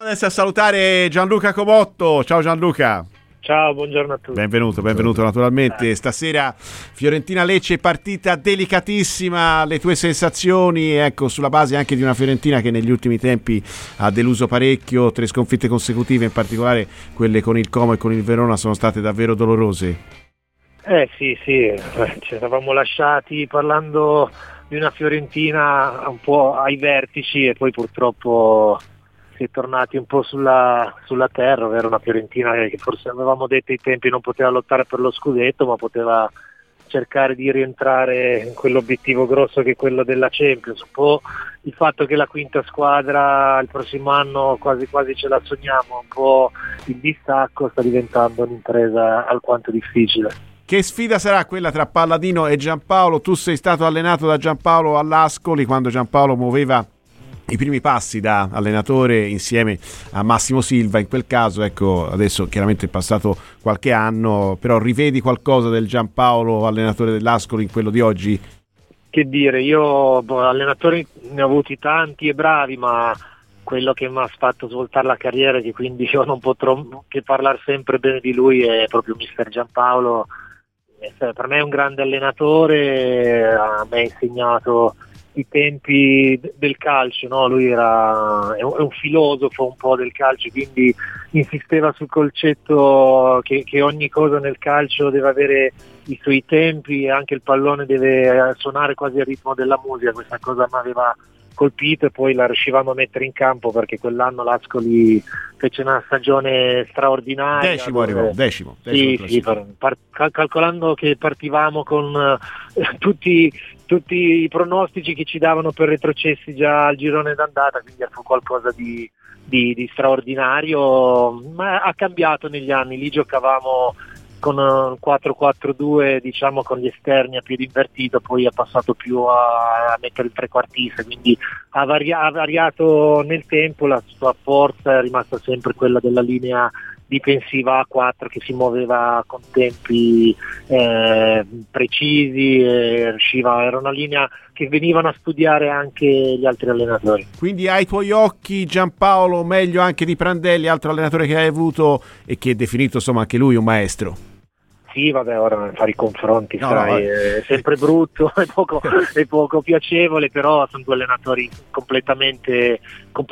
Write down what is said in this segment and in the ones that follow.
adesso a salutare Gianluca Comotto. Ciao Gianluca. Ciao, buongiorno a tutti. Benvenuto naturalmente. Stasera Fiorentina-Lecce, partita delicatissima, le tue sensazioni, ecco, sulla base anche di una Fiorentina che negli ultimi tempi ha deluso parecchio, 3 sconfitte consecutive, in particolare quelle con il Como e con il Verona sono state davvero dolorose. Sì, ci eravamo lasciati parlando di una Fiorentina un po' ai vertici e poi purtroppo si è tornati un po' sulla terra, ovvero una Fiorentina che forse avevamo detto ai tempi non poteva lottare per lo scudetto, ma poteva cercare di rientrare in quell'obiettivo grosso che è quello della Champions. Un po' il fatto che la quinta squadra il prossimo anno quasi quasi ce la sogniamo, un po' il distacco sta diventando un'impresa alquanto difficile. Che sfida sarà quella tra Palladino e Giampaolo? Tu sei stato allenato da Giampaolo all'Ascoli quando Giampaolo muoveva i primi passi da allenatore insieme a Massimo Silva. In quel caso, ecco, adesso chiaramente è passato qualche anno, però rivedi qualcosa del Giampaolo allenatore dell'Ascoli in quello di oggi? Che dire, io allenatori ne ho avuti tanti e bravi, ma quello che mi ha fatto svoltare la carriera e che quindi io non potrò che parlare sempre bene di lui è proprio mister Giampaolo. Per me è un grande allenatore, a me ha insegnato i tempi del calcio, no? Lui è un filosofo un po' del calcio, quindi insisteva sul concetto che ogni cosa nel calcio deve avere i suoi tempi e anche il pallone deve suonare quasi al ritmo della musica. Questa cosa mi aveva colpito e poi la riuscivamo a mettere in campo perché quell'anno l'Ascoli fece una stagione straordinaria. Decimo. Sì, calcolando che partivamo con tutti i pronostici che ci davano per retrocessi già al girone d'andata, quindi fu qualcosa di straordinario, ma ha cambiato negli anni. Lì giocavamo con 4-4-2, diciamo, con gli esterni a piede invertito, poi è passato più a mettere il trequartista, quindi ha variato nel tempo. La sua forza è rimasta sempre quella della linea difensiva a 4 che si muoveva con tempi precisi e era una linea che venivano a studiare anche gli altri allenatori. Quindi ai tuoi occhi Giampaolo meglio anche di Prandelli, altro allenatore che hai avuto e che è definito insomma anche lui un maestro? Sì, vabbè, ora fare i confronti, è sempre brutto, è poco piacevole, però sono due allenatori completamente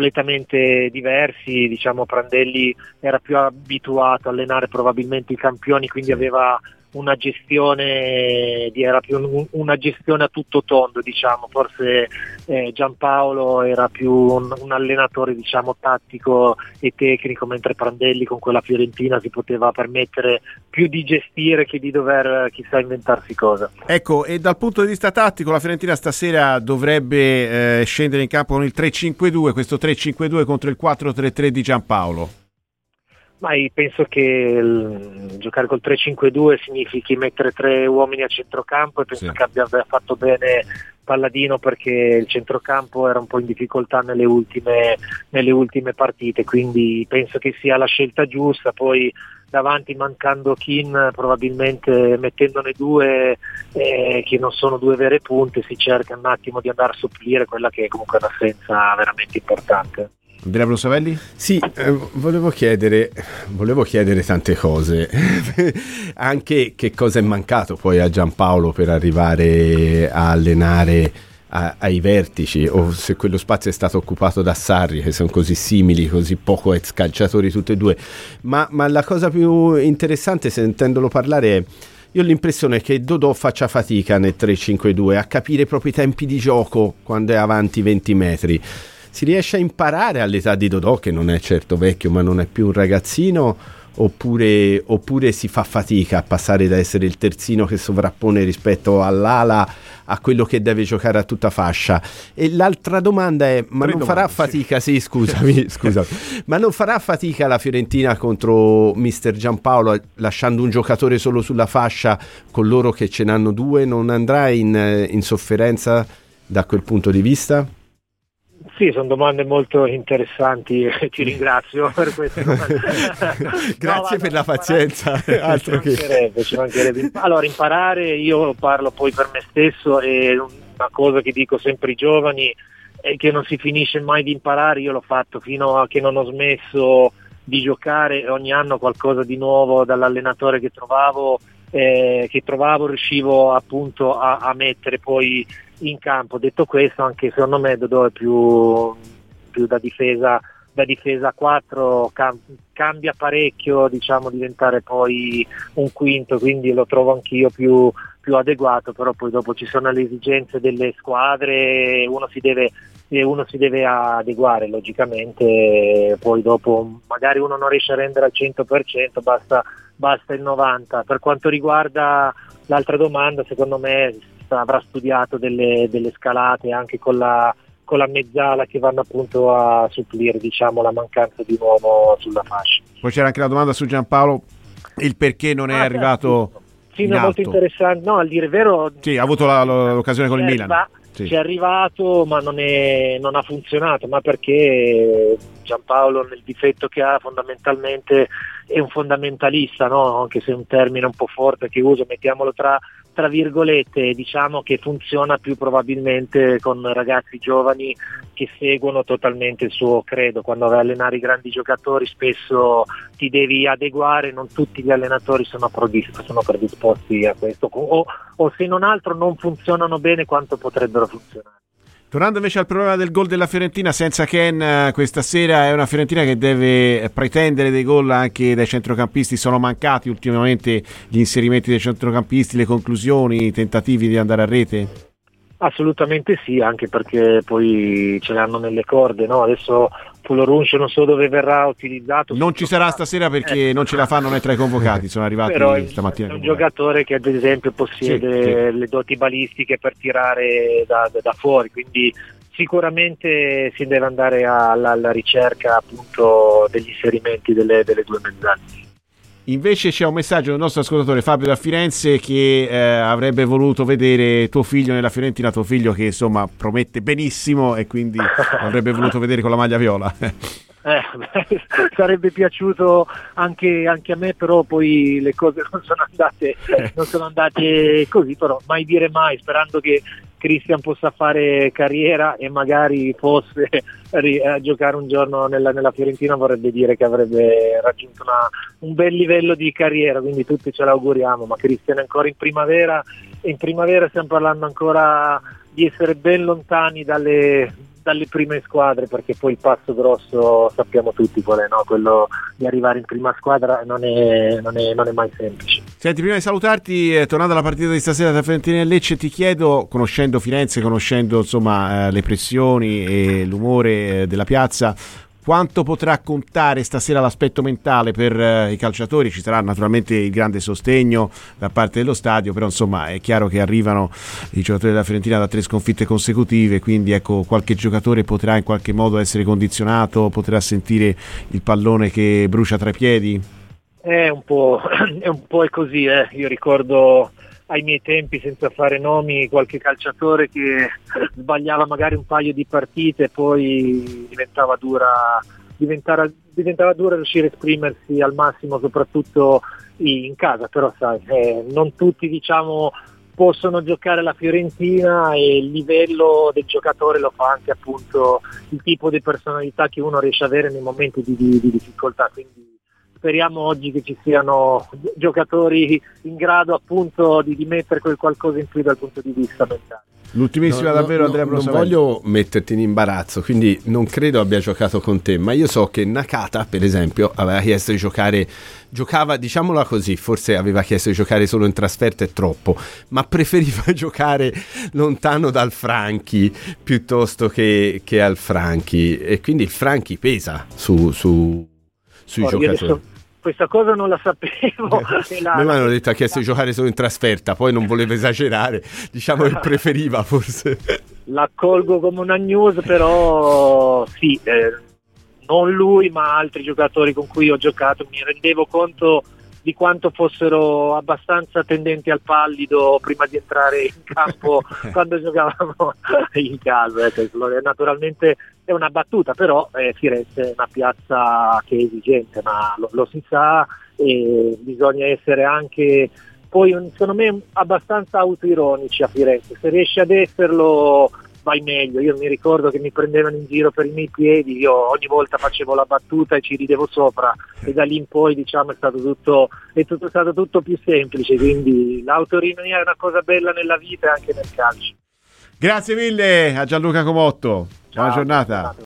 diversi. Diciamo, Prandelli era più abituato a allenare probabilmente i campioni, quindi aveva una gestione era più una gestione a tutto tondo, diciamo. Forse Giampaolo era più un allenatore, diciamo, tattico e tecnico, mentre Prandelli con quella Fiorentina si poteva permettere più di gestire che di dover chissà inventarsi cosa. Ecco, e dal punto di vista tattico la Fiorentina stasera dovrebbe scendere in campo con il 3-5-2, questo 3-5-2 contro il 4-3-3 di Giampaolo. Ma io penso che giocare col 3-5-2 significhi mettere 3 uomini a centrocampo, e penso che abbia fatto bene Palladino, perché il centrocampo era un po' in difficoltà nelle ultime partite, quindi penso che sia la scelta giusta. Poi davanti, mancando Kean, probabilmente mettendone 2 che non sono 2 vere punte, si cerca un attimo di andare a supplire quella che è comunque un'assenza veramente importante. Andrea Brusavelli? Sì, volevo chiedere tante cose, anche che cosa è mancato poi a Giampaolo per arrivare a allenare ai vertici, o se quello spazio è stato occupato da Sarri, che sono così simili, così poco ex calciatori tutti e due, ma la cosa più interessante, sentendolo parlare, è io ho l'impressione che Dodò faccia fatica nel 3-5-2 a capire proprio i tempi di gioco quando è avanti 20 metri. Si riesce a imparare all'età di Dodò, che non è certo vecchio ma non è più un ragazzino, oppure si fa fatica a passare da essere il terzino che sovrappone rispetto all'ala a quello che deve giocare a tutta fascia? E l'altra domanda è, ma non farà fatica, sì, scusami, ma non farà fatica la Fiorentina contro mister Giampaolo lasciando un giocatore solo sulla fascia con loro che ce n'hanno 2? Non andrà in sofferenza da quel punto di vista? Sì, sono domande molto interessanti, ti ringrazio per questo. Grazie per la pazienza. Altro ci mancherebbe. Allora, imparare, io parlo poi per me stesso, e una cosa che dico sempre ai giovani che non si finisce mai di imparare. Io l'ho fatto fino a che non ho smesso di giocare, ogni anno qualcosa di nuovo dall'allenatore che trovavo riuscivo appunto a mettere poi in campo. Detto questo, anche secondo me Dodò è più da difesa 4, cambia parecchio, diciamo, diventare poi un quinto, quindi lo trovo anch'io più adeguato, però poi dopo ci sono le esigenze delle squadre, uno si deve adeguare logicamente, poi dopo magari uno non riesce a rendere al 100%, basta il 90%. Per quanto riguarda l'altra domanda, secondo me avrà studiato delle scalate anche con la mezzala che vanno appunto a supplire, diciamo, la mancanza di un uomo sulla fascia. Poi c'era anche la domanda su Giampaolo, il perché non è arrivato. Sì, no, molto interessante. No, al dire vero, sì, ha avuto l'occasione con il Milan. Sì. Ci è arrivato, ma non ha funzionato, ma perché Giampaolo, nel difetto che ha, fondamentalmente è un fondamentalista, no? Anche se è un termine un po' forte che uso, mettiamolo tra virgolette, diciamo che funziona più probabilmente con ragazzi giovani che seguono totalmente il suo credo. Quando vai a allenare i grandi giocatori spesso ti devi adeguare, non tutti gli allenatori sono predisposti a questo, o se non altro non funzionano bene quanto potrebbero funzionare. Tornando invece al problema del gol della Fiorentina senza Ken questa sera, è una Fiorentina che deve pretendere dei gol anche dai centrocampisti. Sono mancati ultimamente gli inserimenti dei centrocampisti, le conclusioni, i tentativi di andare a rete? Assolutamente sì, anche perché poi ce l'hanno nelle corde, no? Adesso Puloruncio non so dove verrà utilizzato. Non ci sarà stasera perché non ce la fanno, né tra i convocati, sono arrivati però stamattina. È un giocatore che ad esempio possiede le doti balistiche per tirare da fuori, quindi sicuramente si deve andare alla ricerca appunto degli inserimenti delle due mezzali. Invece c'è un messaggio del nostro ascoltatore Fabio da Firenze che avrebbe voluto vedere tuo figlio nella Fiorentina, tuo figlio che insomma promette benissimo e quindi avrebbe voluto vedere con la maglia viola. Sarebbe piaciuto anche a me, però poi le cose non sono andate così, però mai dire mai, sperando che Christian possa fare carriera e magari fosse a giocare un giorno nella Fiorentina, vorrebbe dire che avrebbe raggiunto un bel livello di carriera, quindi tutti ce l'auguriamo, ma Christian è ancora in primavera, e in primavera stiamo parlando ancora di essere ben lontani dalle prime squadre, perché poi il passo grosso sappiamo tutti qual è, no? Quello di arrivare in prima squadra non è mai semplice. Senti, prima di salutarti, tornando alla partita di stasera tra Fiorentina e Lecce, ti chiedo, conoscendo Firenze, conoscendo insomma le pressioni e l'umore della piazza, quanto potrà contare stasera l'aspetto mentale per i calciatori? Ci sarà naturalmente il grande sostegno da parte dello stadio, però insomma è chiaro che arrivano i giocatori della Fiorentina da 3 sconfitte consecutive, quindi ecco, qualche giocatore potrà in qualche modo essere condizionato, potrà sentire il pallone che brucia tra i piedi? È un po' così, Io ricordo ai miei tempi, senza fare nomi, qualche calciatore che sbagliava magari un paio di partite e poi diventava dura riuscire a esprimersi al massimo, soprattutto in casa, però sai, non tutti, diciamo, possono giocare alla Fiorentina, e il livello del giocatore lo fa anche appunto il tipo di personalità che uno riesce ad avere nei momenti di difficoltà, quindi speriamo oggi che ci siano giocatori in grado appunto di mettere quel qualcosa in più dal punto di vista mentale. L'ultimissima davvero, Andrea Brosavelli. Non voglio metterti in imbarazzo, quindi non credo abbia giocato con te, ma io so che Nakata, per esempio, aveva chiesto di giocava, diciamola così, forse aveva chiesto di giocare solo in trasferta, è troppo, ma preferiva giocare lontano dal Franchi piuttosto che al Franchi, e quindi il Franchi pesa sui giocatori. Questa cosa non la sapevo. Mi hanno detto ha chiesto di giocare solo in trasferta, poi non voleva esagerare, diciamo che preferiva forse. L'accolgo come una news, però sì, non lui ma altri giocatori con cui ho giocato, mi rendevo conto di quanto fossero abbastanza tendenti al pallido prima di entrare in campo quando giocavamo in casa. Naturalmente è una battuta, però Firenze è una piazza che è esigente, ma lo si sa, e bisogna essere anche poi secondo me abbastanza autoironici a Firenze. Se riesci ad esserlo vai meglio. Io mi ricordo che mi prendevano in giro per i miei piedi, io ogni volta facevo la battuta e ci ridevo sopra, e da lì in poi diciamo è stato tutto più semplice, quindi l'autoironia è una cosa bella nella vita e anche nel calcio. Grazie mille a Gianluca Comotto, buona Ciao, giornata.